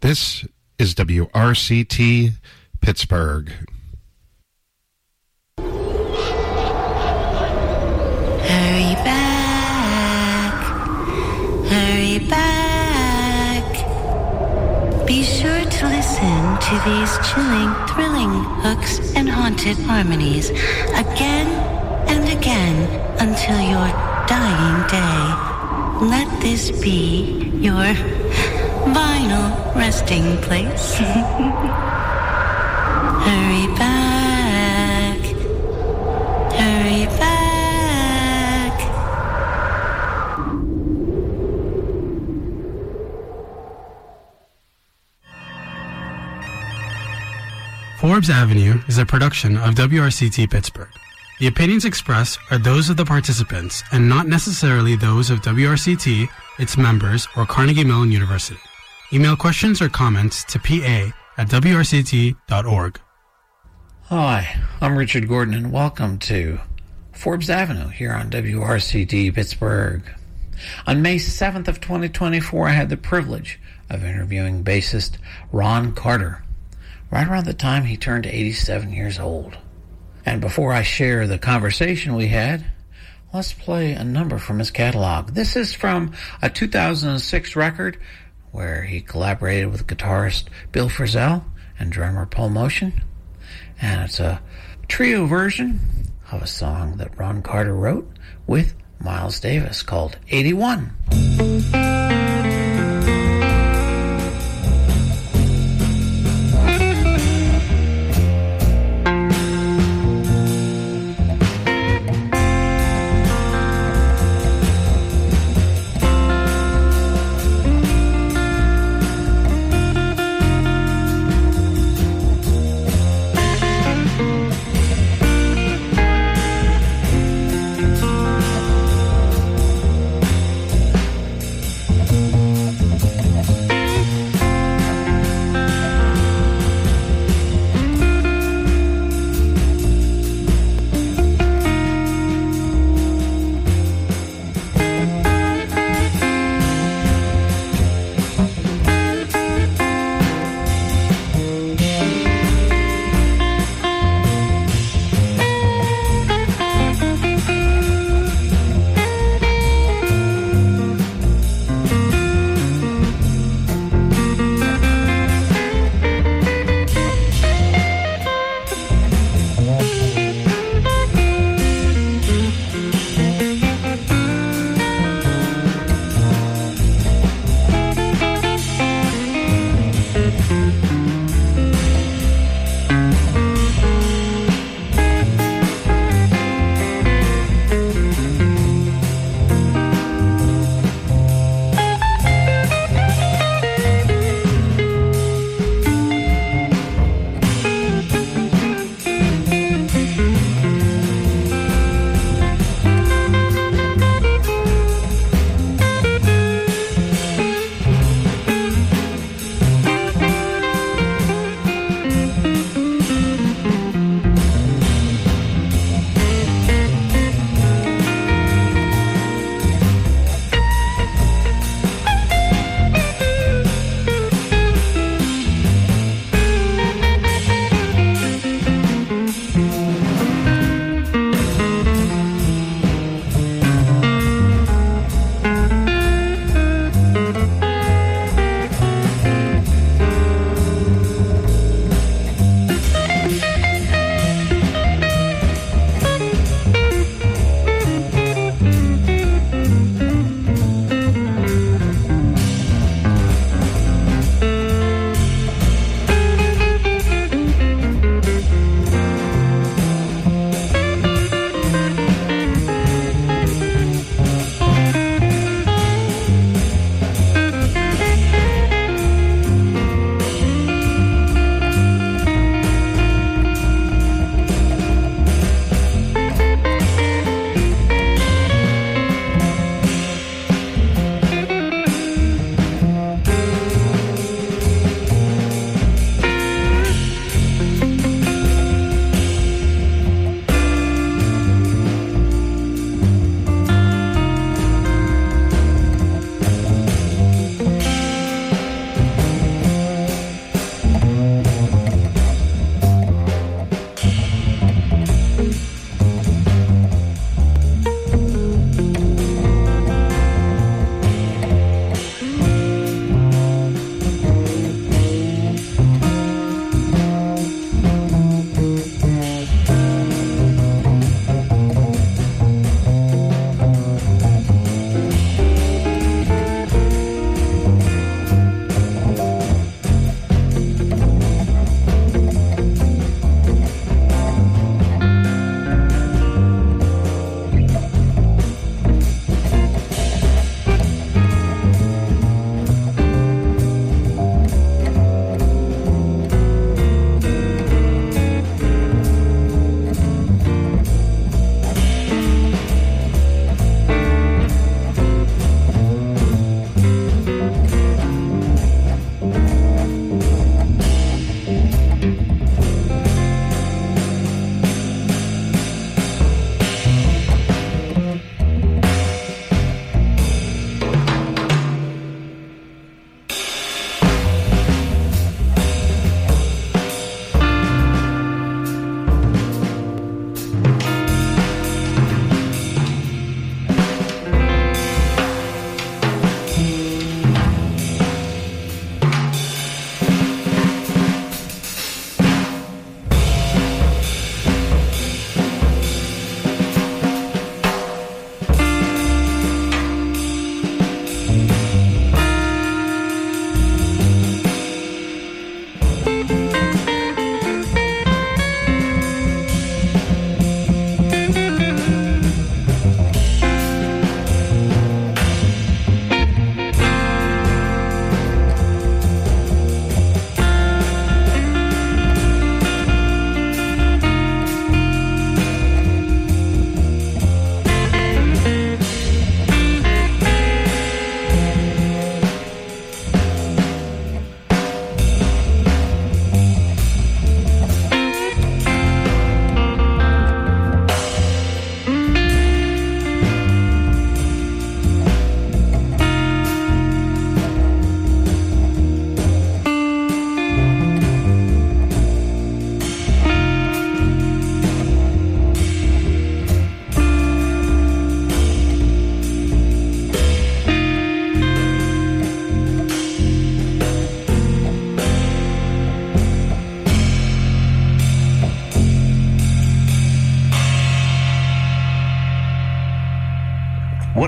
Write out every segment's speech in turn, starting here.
This is WRCT Pittsburgh. Hurry back, hurry back. Be sure to listen to these chilling, thrilling hooks and haunted harmonies again and again until your dying day. Let this be your final resting place. Hurry back, hurry back. Forbes Avenue is a production of WRCT Pittsburgh. The opinions expressed are those of the participants and not necessarily those of WRCT, its members, or Carnegie Mellon University. Email questions or comments to pa@wrct.org. Hi, I'm Richard Gordon, and welcome to Forbes Avenue here on WRCT Pittsburgh. On May 7th of 2024, I had the privilege of interviewing bassist Ron Carter, right around the time he turned 87 years old. And before I share the conversation we had, let's play a number from his catalog. This is from a 2006 record where he collaborated with guitarist Bill Frisell and drummer Paul Motion. And it's a trio version of a song that Ron Carter wrote with Miles Davis called 81.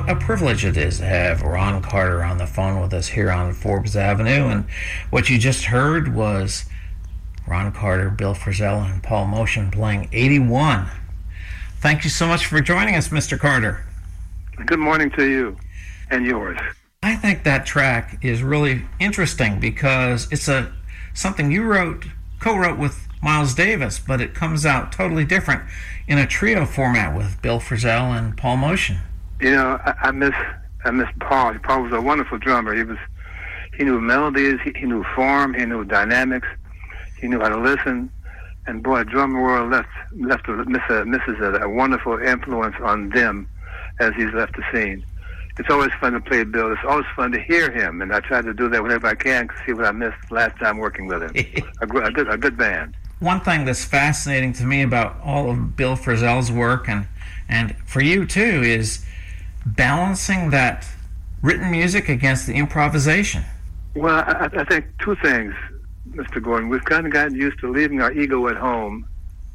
What a privilege it is to have Ron Carter on the phone with us here on Forbes Avenue. And what you just heard was Ron Carter, Bill Frisell, and Paul Motian playing 81. Thank you so much for joining us, Mr. Carter. Good morning to you and yours. I think that track is really interesting because it's something you co-wrote with Miles Davis, but it comes out totally different in a trio format with Bill Frisell and Paul Motian. You know, I miss Paul. Paul was a wonderful drummer. He knew melodies, he knew form, he knew dynamics, he knew how to listen. And boy, drum world misses a wonderful influence on them as he's left the scene. It's always fun to play Bill. It's always fun to hear him, and I try to do that whenever I can to see what I missed last time working with him. a good band. One thing that's fascinating to me about all of Bill Frisell's work, and for you too, is balancing that written music against the improvisation. Well, I think two things, Mr. Gordon. We've kind of gotten used to leaving our ego at home,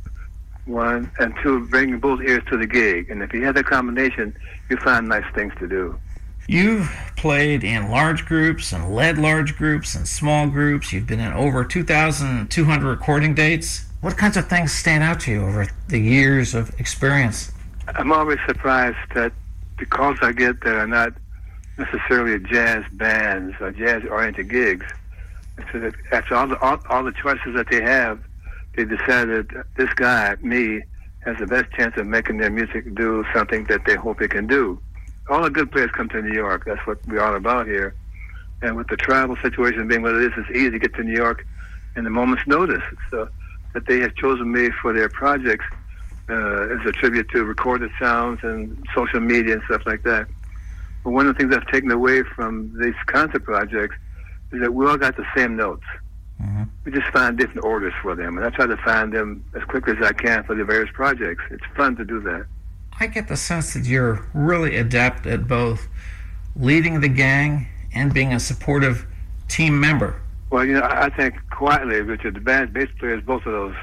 one, and two, bringing both ears to the gig. And if you have that combination, you find nice things to do. You've played in large groups and led large groups and small groups. You've been in over 2,200 recording dates. What kinds of things stand out to you over the years of experience? I'm always surprised that the calls I get that are not necessarily jazz bands or jazz-oriented gigs, after all the choices that they have, they decided this guy, me, has the best chance of making their music do something that they hope it can do. All the good players come to New York. That's what we're all about here. And with the travel situation being what it is, it's easy to get to New York in a moment's notice. So that they have chosen me for their projects is a tribute to recorded sounds and social media and stuff like that. But one of the things I've taken away from these concert projects is that we all got the same notes. Mm-hmm. We just find different orders for them, and I try to find them as quickly as I can for the various projects. It's fun to do that. I get the sense that you're really adept at both leading the gang and being a supportive team member. Well, you know, I think quietly, Richard, the band bass player is both of those.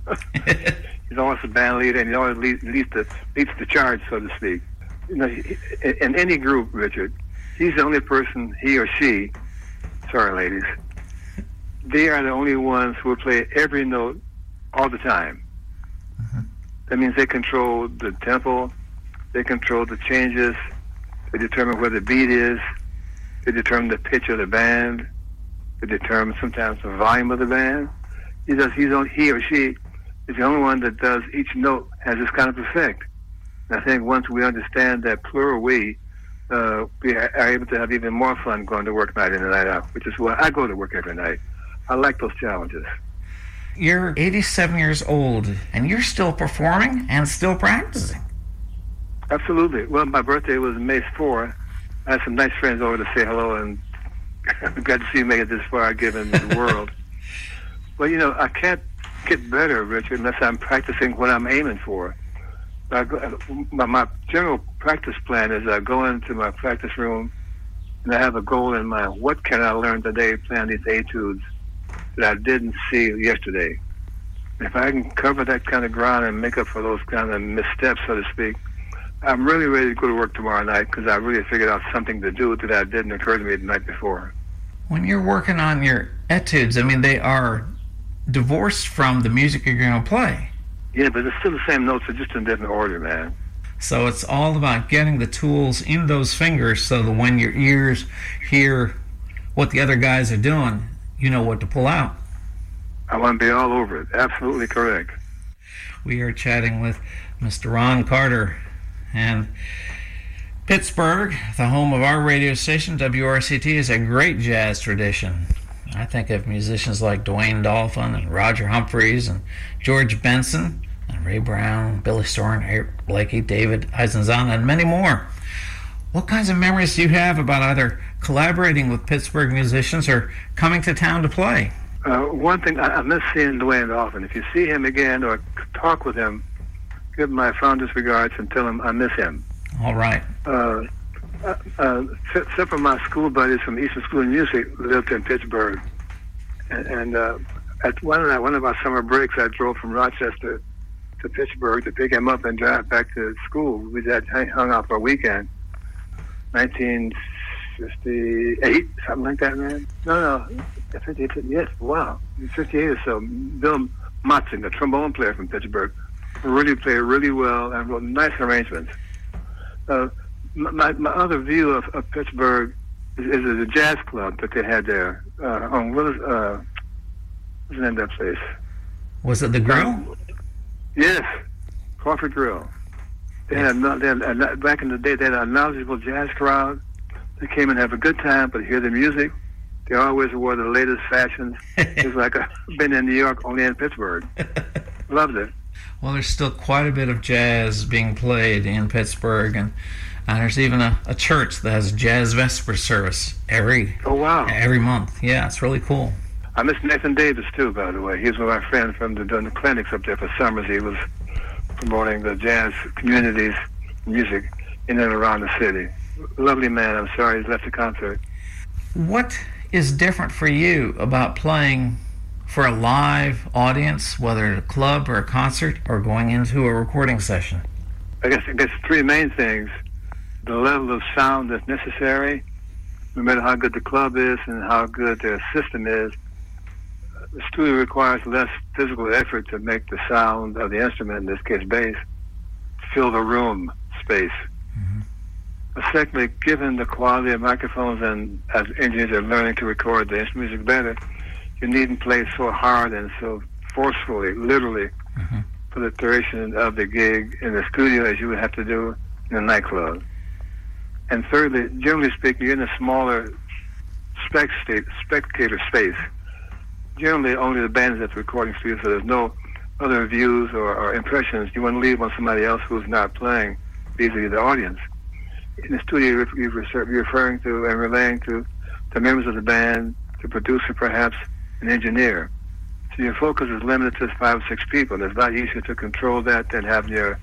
He's always a band leader, and he always leads the charge, so to speak. You know, in any group, Richard, he's the only person, he or she, sorry ladies, they are the only ones who will play every note all the time. Mm-hmm. That means they control the tempo, they control the changes, they determine where the beat is, they determine the pitch of the band, they determine sometimes the volume of the band. He or she is the only one that does each note has this kind of effect. And I think once we understand that plural we are able to have even more fun going to work night in and night out, which is why I go to work every night. I like those challenges. You're 87 years old, and you're still performing and still practicing. Absolutely. Well, my birthday was May 4th. I had some nice friends over to say hello, and I'm glad to see you make it this far, given the world. Well, you know, I can't get better, Richard, unless I'm practicing what I'm aiming for. My general practice plan is I go into my practice room, and I have a goal in mind. What can I learn today playing these etudes that I didn't see yesterday? If I can cover that kind of ground and make up for those kind of missteps, so to speak, I'm really ready to go to work tomorrow night because I really figured out something to do that didn't occur to me the night before. When you're working on your etudes, I mean, they are divorced from the music you're going to play. Yeah, but it's still the same notes, but just in a different order, man. So it's all about getting the tools in those fingers so that when your ears hear what the other guys are doing, you know what to pull out. I want to be all over it. Absolutely correct. We are chatting with Mr. Ron Carter. And Pittsburgh, the home of our radio station, WRCT, is a great jazz tradition. I think of musicians like Dwayne Dolphin and Roger Humphreys and George Benson and Ray Brown, Billy Storen, Eric Blakey, David Eisenzana, and many more. What kinds of memories do you have about either collaborating with Pittsburgh musicians or coming to town to play? One thing, I miss seeing Dwayne Dolphin. If you see him again or talk with him, give him my fondest regards and tell him I miss him. All right. Except for my school buddies from Eastern School of Music who lived in Pittsburgh. And at one of our summer breaks, I drove from Rochester to Pittsburgh to pick him up and drive back to school. We had hung out for a weekend. 1958, something like that, man. No, 58, yes, wow. 58 or so. Bill Motzing, the trombone player from Pittsburgh, really played really well and wrote nice arrangements. My other view of Pittsburgh is the jazz club that they had there. What's the name of that place? Was it the Grill? Yes, Crawford Grill. They had back in the day, they had a knowledgeable jazz crowd. They came and have a good time, but hear the music. They always wore the latest fashions. It was like I've been in New York, only in Pittsburgh. Loved it. Well, there's still quite a bit of jazz being played in Pittsburgh, and there's even a church that has jazz vesper service every month. Yeah, it's really cool. I miss Nathan Davis too, by the way. He's one of my friends from doing the clinics up there for summers. He was promoting the jazz communities, music in and around the city. Lovely man. I'm sorry he's left the concert. What is different for you about playing for a live audience, whether at a club or a concert, or going into a recording session? I guess three main things. The level of sound that's necessary, no matter how good the club is and how good their system is. The studio requires less physical effort to make the sound of the instrument, in this case bass, fill the room space. Secondly, given the quality of microphones and as engineers are learning to record the instrument music better, you needn't play so hard and so forcefully, literally, for the duration of the gig in the studio as you would have to do in a nightclub. And thirdly, generally speaking, you're in a smaller spectator space. Generally, only the band is at the recording studio, so there's no other views or impressions you want to leave on somebody else who's not playing, vis-a-vis the audience. In the studio, you're referring to and relaying to the members of the band, the producer perhaps, an engineer. So your focus is limited to 5 or 6 people. It's a lot easier to control that than have your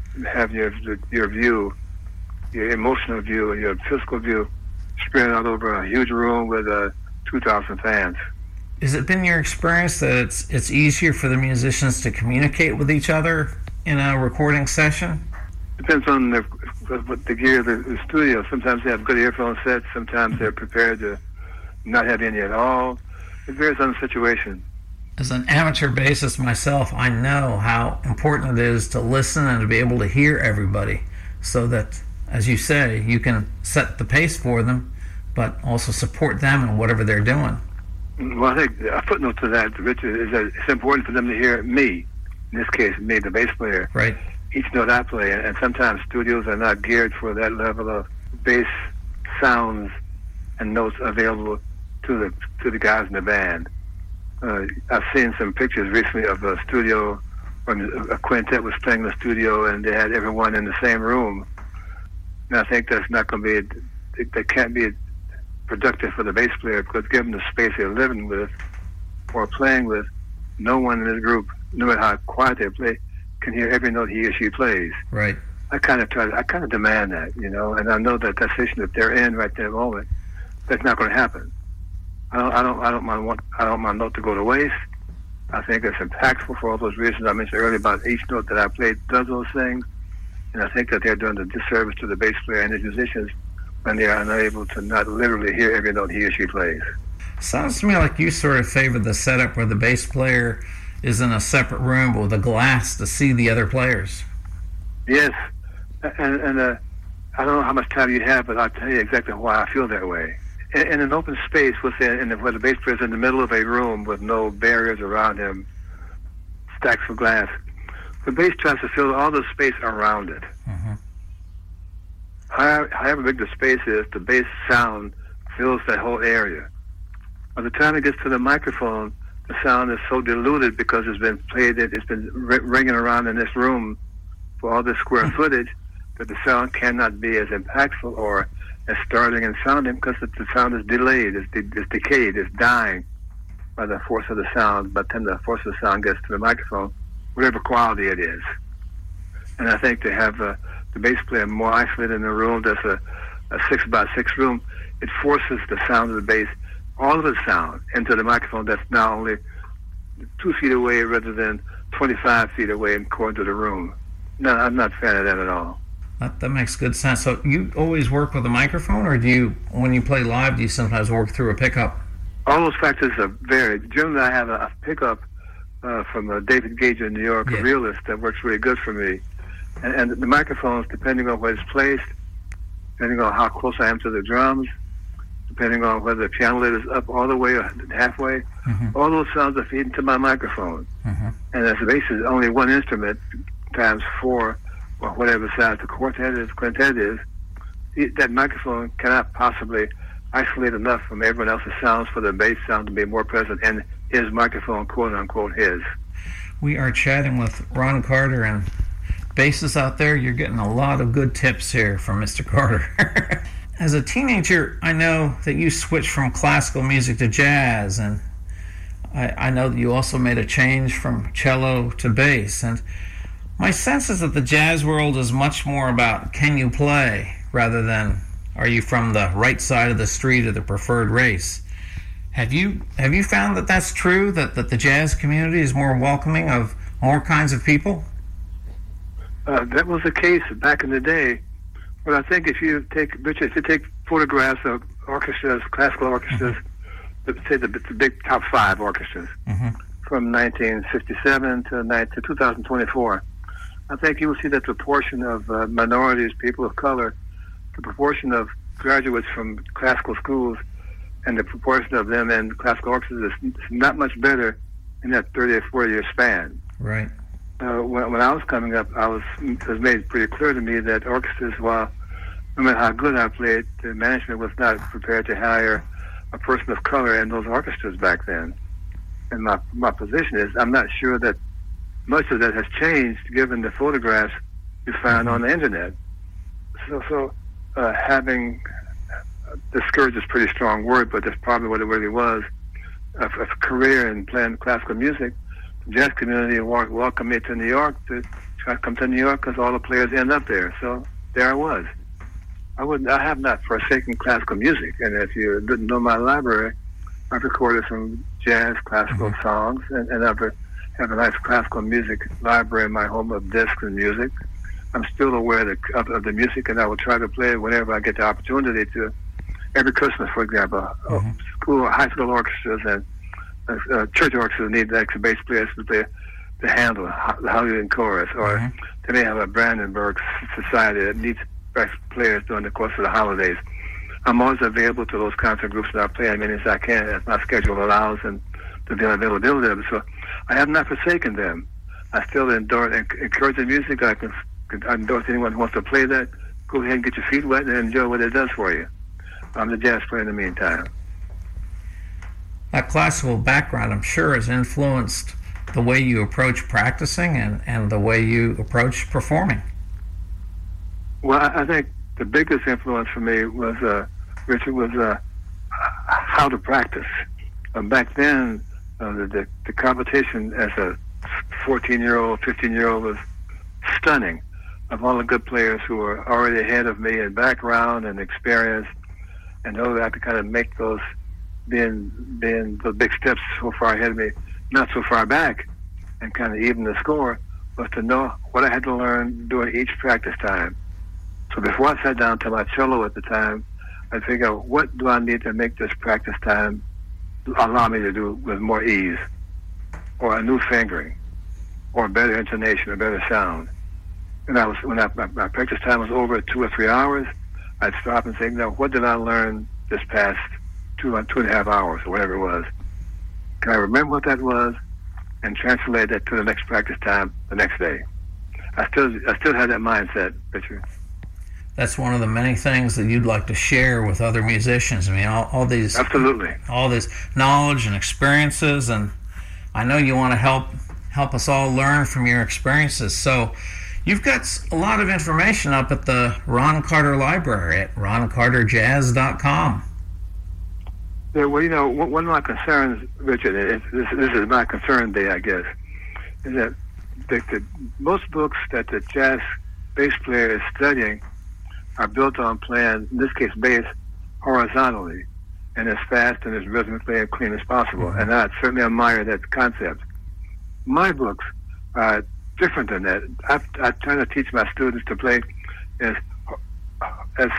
view, your emotional view and your physical view spread out over a huge room with 2,000 fans. Has it been your experience that it's easier for the musicians to communicate with each other in a recording session? Depends on the gear of the studio. Sometimes they have good earphone sets. Sometimes they're prepared to not have any at all. It varies on the situation. As an amateur bassist myself, I know how important it is to listen and to be able to hear everybody so that, as you say, you can set the pace for them, but also support them in whatever they're doing. Well, I think a footnote to that, Richard, is that it's important for them to hear me, in this case, me, the bass player. Right. Each note I play, and sometimes studios are not geared for that level of bass sounds and notes available to the guys in the band. I've seen some pictures recently of a studio when a quintet was playing in the studio, and they had everyone in the same room. And I think that's not going to be, that can't be productive for the bass player, because given the space they're living with or playing with, no one in this group, no matter how quiet they play, can hear every note he or she plays. Right. I kind of demand that, and I know that situation that they're in right there at the moment, that's not going to happen. I don't want my note to go to waste. I think it's impactful for all those reasons I mentioned earlier about each note that I played does those things, and I think that they're doing a disservice to the bass player and the musicians when they are unable to not literally hear every note he or she plays. Sounds to me like you sort of favor the setup where the bass player is in a separate room with a glass to see the other players. Yes, and I don't know how much time you have, but I'll tell you exactly why I feel that way. In an open space where the bass player is in the middle of a room with no barriers around him, stacks of glass, the bass tries to fill all the space around it. However big the space is, the bass sound fills that whole area. By the time it gets to the microphone, the sound is so diluted because it's been ringing around in this room for all this square footage that the sound cannot be as impactful or as startling and sounding because the sound is delayed, it's decayed, it's dying by the force of the sound. By the time the force of the sound gets to the microphone, whatever quality it is. And I think to have the bass player more isolated in a room that's a 6x6 room, it forces the sound of the bass, all of the sound, into the microphone that's now only 2 feet away rather than 25 feet away according to the room. No, I'm not a fan of that at all. That makes good sense. So you always work with a microphone, or do you, when you play live, do you sometimes work through a pickup? All those factors are varied. Generally, I have a pickup from David Gage in New York, a realist, that works really good for me. And the microphones, depending on where it's placed, depending on how close I am to the drums, depending on whether the piano lid is up all the way or halfway, all those sounds are feeding to my microphone. And as the bass is only one instrument times 4, or whatever size the quintet is, that microphone cannot possibly isolate enough from everyone else's sounds for the bass sound to be more present in his microphone, quote unquote, his. We are chatting with Ron Carter, and bassists out there, you're getting a lot of good tips here from Mr. Carter. As a teenager, I know that you switched from classical music to jazz, and I know that you also made a change from cello to bass. And my sense is that the jazz world is much more about can you play rather than are you from the right side of the street or the preferred race. Have you found that that's true, that the jazz community is more welcoming of more kinds of people? That was the case back in the day. But I think if you take photographs of orchestras, classical orchestras, say the big top 5 orchestras from 1957 to 2024, I think you will see that the proportion of minorities, people of color, the proportion of graduates from classical schools, and the proportion of them in classical orchestras is not much better in that 30 or 40 year span. Right. When I was coming up, it was made pretty clear to me that orchestras, while no matter how good I played, the management was not prepared to hire a person of color in those orchestras back then. And my position is, I'm not sure that much of that has changed given the photographs you find on the internet. So having discouraged is a pretty strong word, but that's probably what it really was. A career in playing classical music, the jazz community welcomed me to New York to try to come to New York because all the players end up there. So there I was. I have not forsaken classical music, and if you didn't know my library, I've recorded some jazz classical songs, and I've have a nice classical music library in my home of discs and music. I'm still aware of the music, and I will try to play it whenever I get the opportunity to. Every Christmas, for example, high school orchestras and church orchestras need extra bass players to play the Handel, the Hallelujah Chorus, or they may have a Brandenburg Society that needs bass players during the course of the holidays. I'm always available to those concert groups, and I play as many as I can as my schedule allows and the availability of it. So I have not forsaken them. I still encourage the music. I endorse anyone who wants to play that. Go ahead and get your feet wet and enjoy what it does for you. I'm the jazz player in the meantime. That classical background, I'm sure, has influenced the way you approach practicing and the way you approach performing. Well, I think the biggest influence for me was, Richard, was how to practice. Back then, the competition as a 14-year-old, 15-year-old was stunning, of all the good players who were already ahead of me in background and experience, and know that I could kind of make those, being the big steps so far ahead of me, not so far back, and kind of even the score, was to know what I had to learn during each practice time. So before I sat down to my cello at the time, I'd figure out what do I need to make this practice time allow me to do with more ease, or a new fingering, or better intonation, or better sound. And when my practice time was over 2 or 3 hours, I'd stop and say, now, what did I learn this past 2.5 hours, or whatever it was? Can I remember what that was and translate that to the next practice time the next day? I still have that mindset, Richard. That's one of the many things that you'd like to share with other musicians. I mean, all these absolutely, all this knowledge and experiences, and I know you want to help us all learn from your experiences. So you've got a lot of information up at the Ron Carter Library at roncarterjazz.com. Yeah, well, one of my concerns, Richard, this is my concern day, I guess, is that most books that the jazz bass player is studying are built on playing, in this case, bass horizontally and as fast and as rhythmically and clean as possible. And I certainly admire that concept. My books are different than that. I try to teach my students to play as as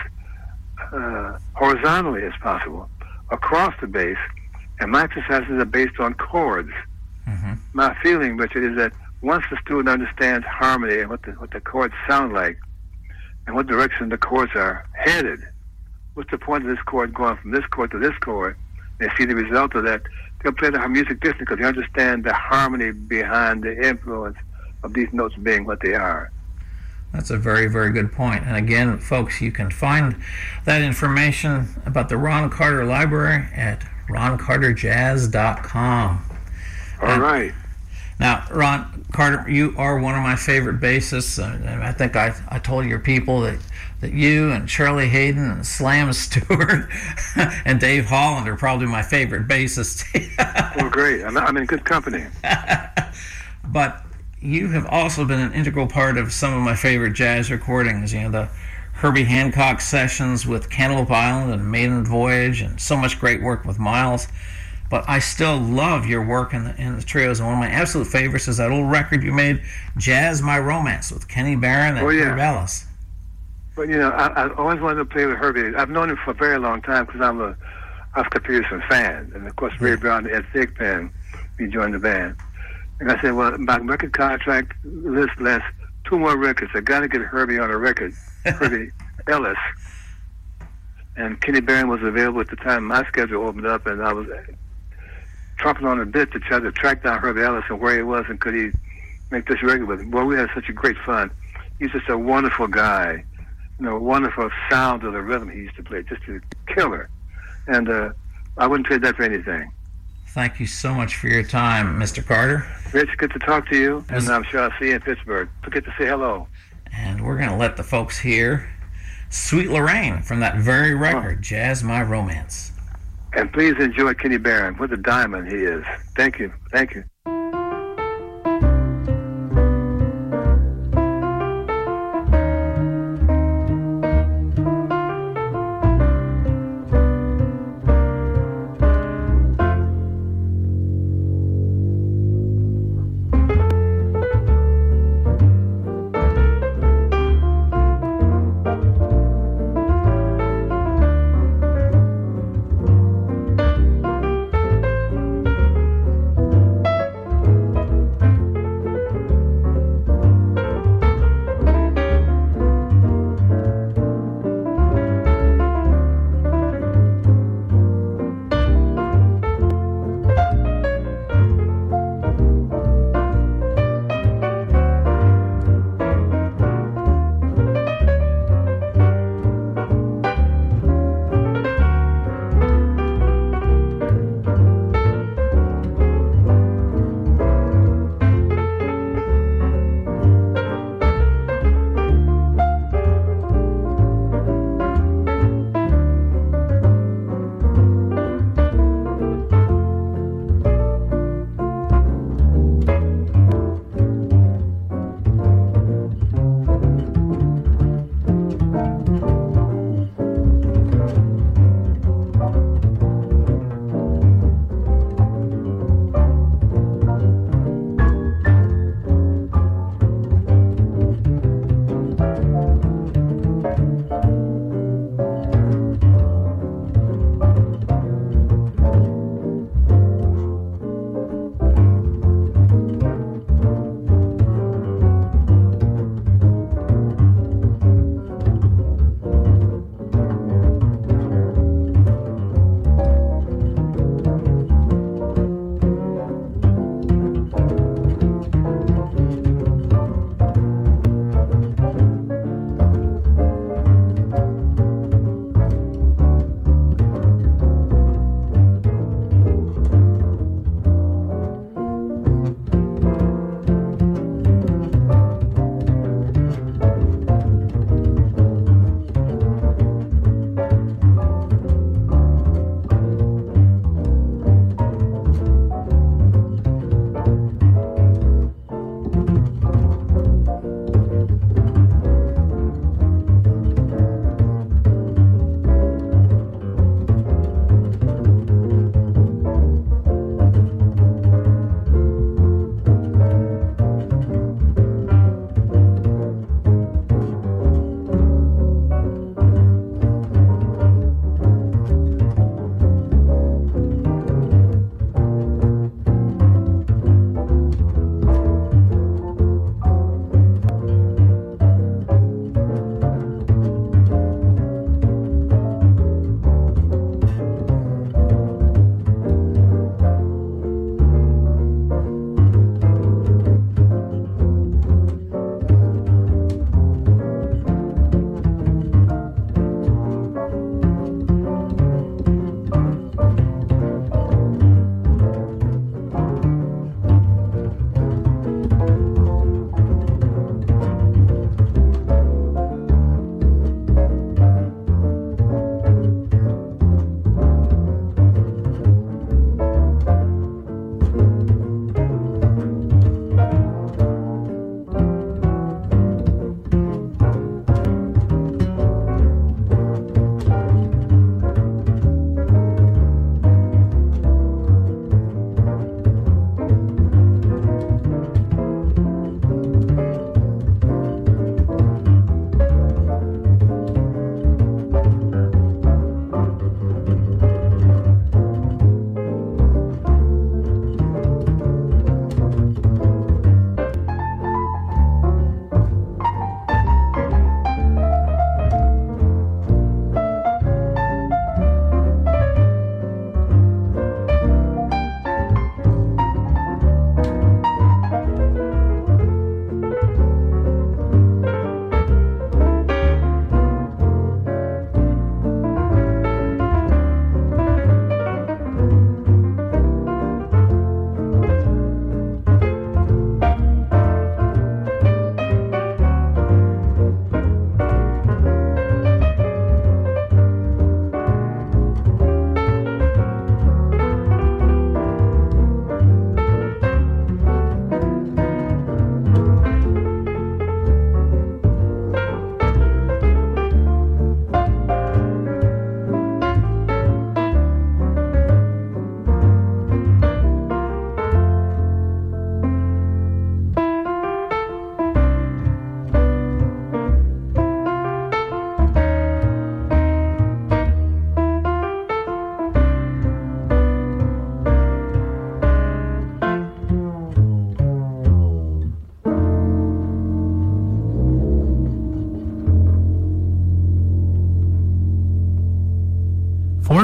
horizontally as possible across the bass, and my exercises are based on chords. Mm-hmm. My feeling, Richard, is that once the student understands harmony and what the chords sound like and what direction the chords are headed, what's the point of this chord going from this chord to this chord, they see the result of that, they'll play the music differently because they understand the harmony behind the influence of these notes being what they are. That's a very, very good point. And again, folks, you can find that information about the Ron Carter Library at roncarterjazz.com. All right. Now, Ron Carter, you are one of my favorite bassists. I think I told your people that you and Charlie Hayden and Slam Stewart and Dave Holland are probably my favorite bassists. Well, great. I'm in good company. But you have also been an integral part of some of my favorite jazz recordings. You know, the Herbie Hancock sessions with Cantaloupe Island and Maiden Voyage, and so much great work with Miles. But I still love your work in the trios, and one of my absolute favorites is that old record you made, Jazz My Romance, with Kenny Barron and Herb Ellis. But, you know, I always wanted to play with Herbie. I've known him for a very long time because I'm a Oscar Peterson fan. And, of course, Ray Brown and Ed Thigpen, he joined the band. And I said, well, my record contract list lasts 2 more records. I got to get Herbie on a record, Herbie Ellis. And Kenny Barron was available at the time my schedule opened up, and I was trumping on a bit to try to track down Herbie Ellis and where he was and could he make this record with him. Well, we had such a great fun. He's just a wonderful guy. You know, wonderful sound of the rhythm he used to play, just a killer. And I wouldn't trade that for anything. Thank you so much for your time, Mr. Carter. Rich, good to talk to you, and I'm sure I'll see you in Pittsburgh. Forget to say hello. And we're going to let the folks hear Sweet Lorraine from that very record, Jazz My Romance. And please enjoy Kenny Barron. What a diamond he is. Thank you. Thank you.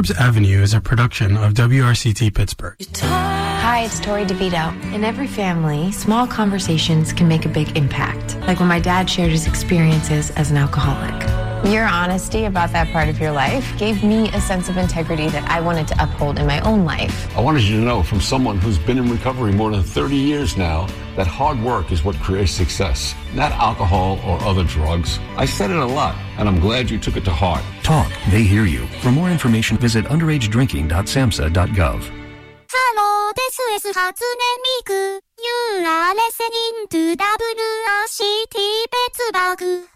Forbes Avenue is a production of WRCT Pittsburgh. Hi, it's Tori DeVito. In every family, small conversations can make a big impact. Like when my dad shared his experiences as an alcoholic. Your honesty about that part of your life gave me a sense of integrity that I wanted to uphold in my own life. I wanted you to know from someone who's been in recovery more than 30 years now that hard work is what creates success, not alcohol or other drugs. I said it a lot, and I'm glad you took it to heart. Talk, they hear you. For more information, visit underagedrinking.samhsa.gov. Hello, this is Hatsune Miku. You are listening to WRCT Pittsburgh.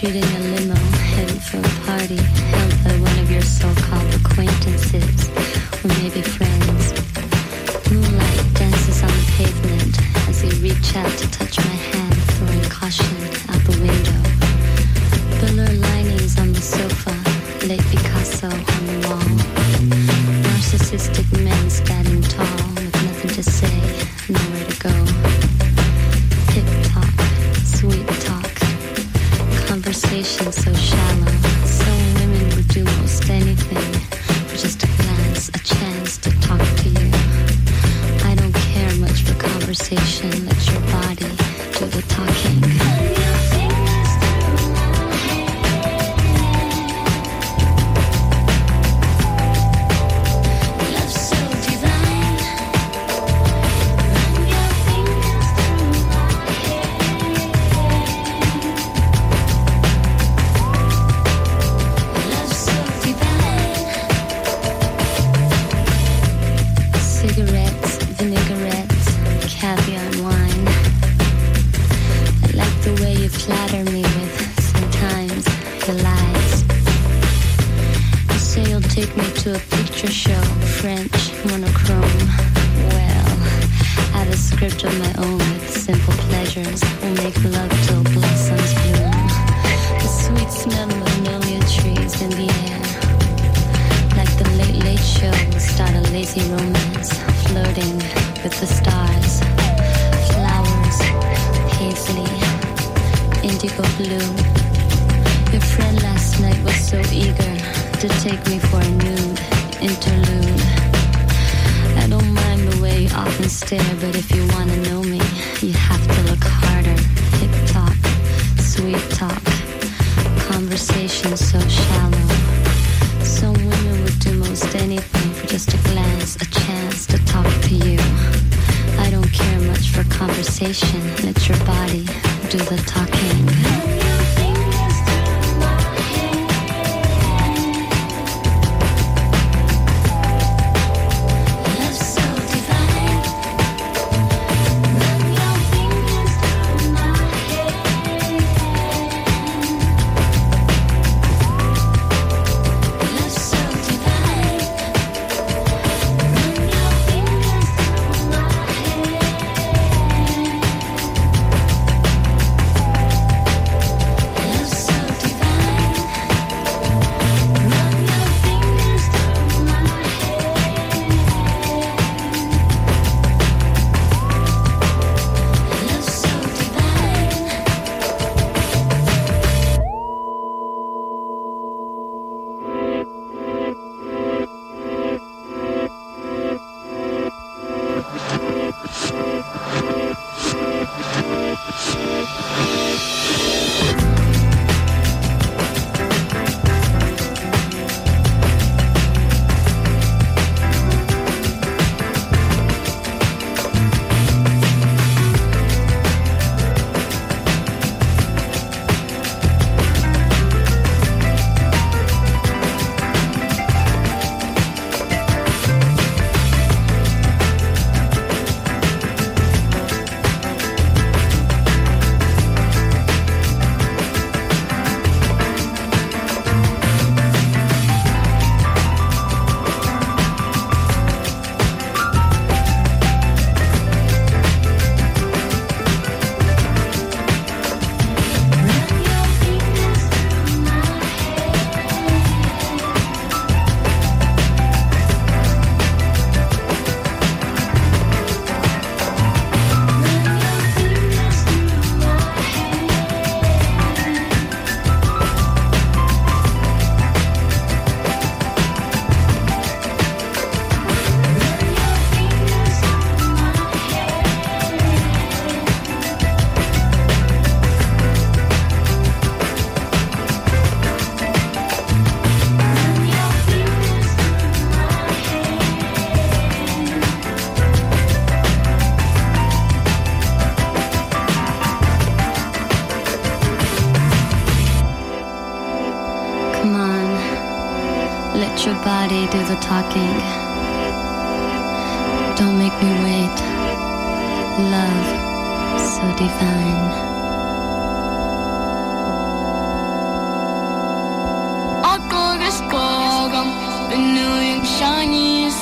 shooting a limo, heading for a party held by one of your so-called acquaintances, or maybe friends. Moonlight dances on the pavement as you reach out to touch my hand, throwing caution out the window. Velour linings on the sofa, late Picasso on the wall. Narcissistic men standing tall with nothing to say, nowhere to go. Hip talk, sweet talk, conversation so shallow. Some women would do most anything for just a glance, a chance to talk to you. I don't care much for conversation, let your body do the talking. Flatter me with sometimes your lies. You say you'll take me to a picture show, French monochrome. Well, I have a script of my own with simple pleasures. We'll make love till blossoms bloom. The sweet smell of magnolia trees in the air. Like the Late Late Show, we'll start a lazy romance, floating with the stars. Flowers, paisley, indigo blue. Your friend last night was so eager to take me for a nude interlude. I don't mind the way you often stare, but if you want to know me, you have to look harder. Hip talk, sweet talk, conversation so shallow. Some women would do most anything for just a glance, a chance to talk to you. I don't care much for conversation, let your body do the talking. Let your body do the talking. Don't make me wait. Love so divine.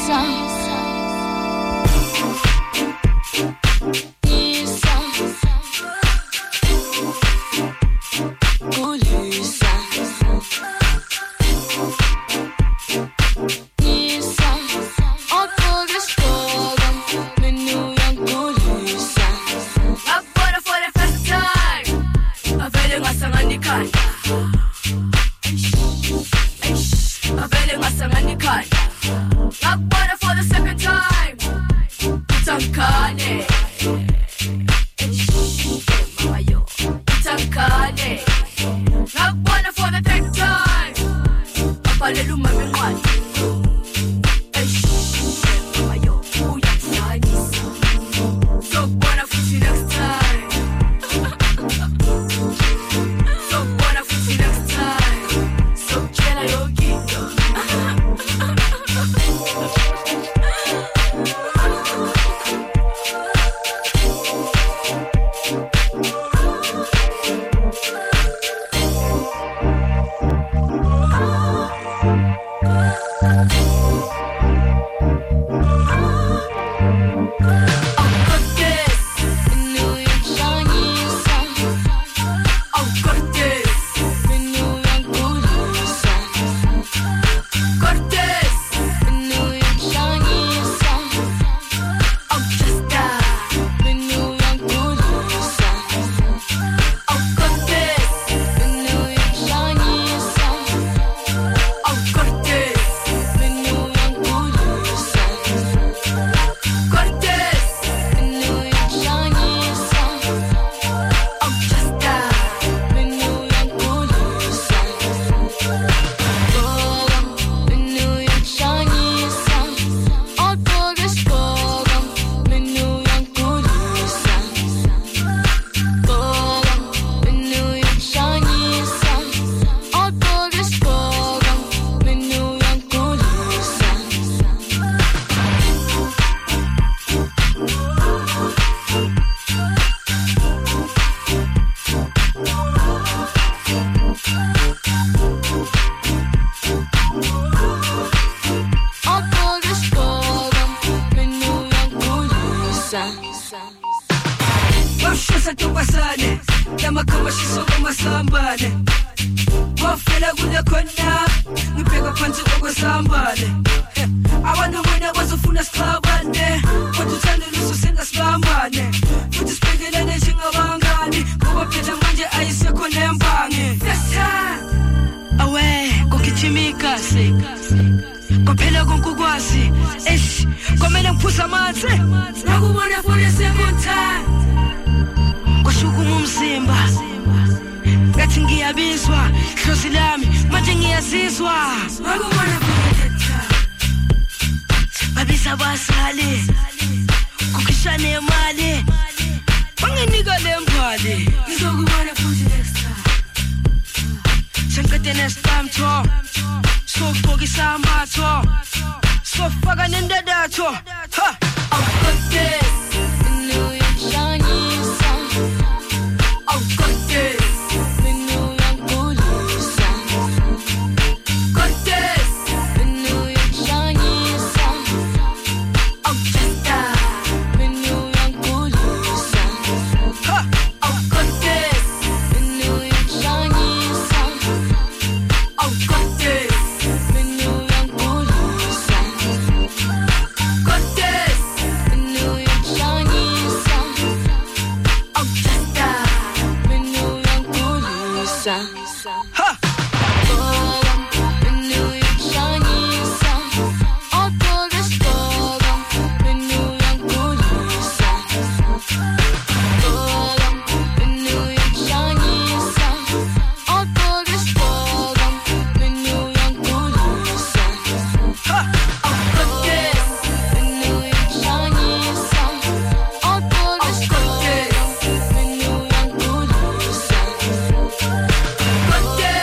Good day.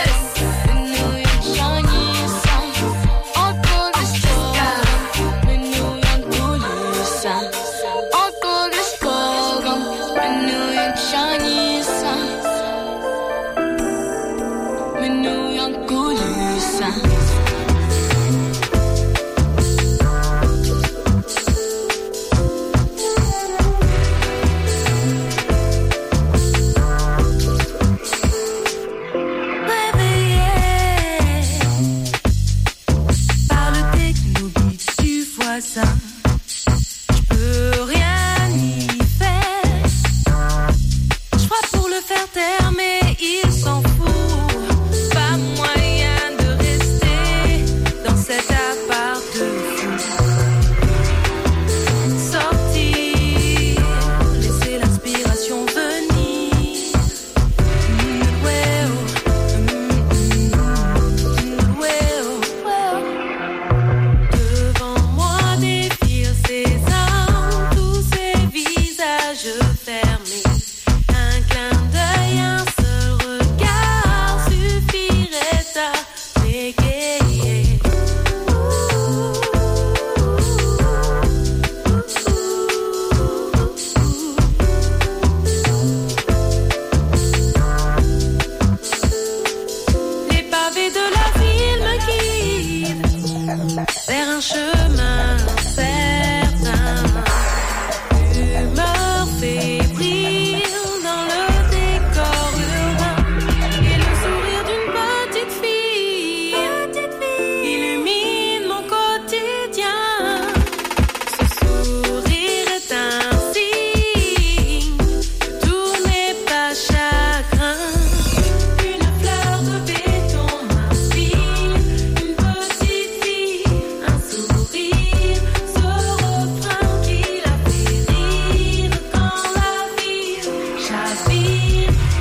le faire taire, mais il s'en fout. Pas moyen de rester dans cet appart de fou. Sortir, laisser l'inspiration venir. Ouais, devant moi défilent ces âmes, tous ces visages fermés. Un clin d'œil, un seul regard suffirait à m'égayer. Les pavés de la ville me guident vers un chemin certain. Humeur fébrile dans le décor urbain. Et le sourire d'une petite fille illumine mon quotidien. Ce sourire est un signe que tout n'est pas chagrin. Une fleur de béton m'inspire, une petite fille, un sourire, ce refrain qui la fait rire quand la ville chavire.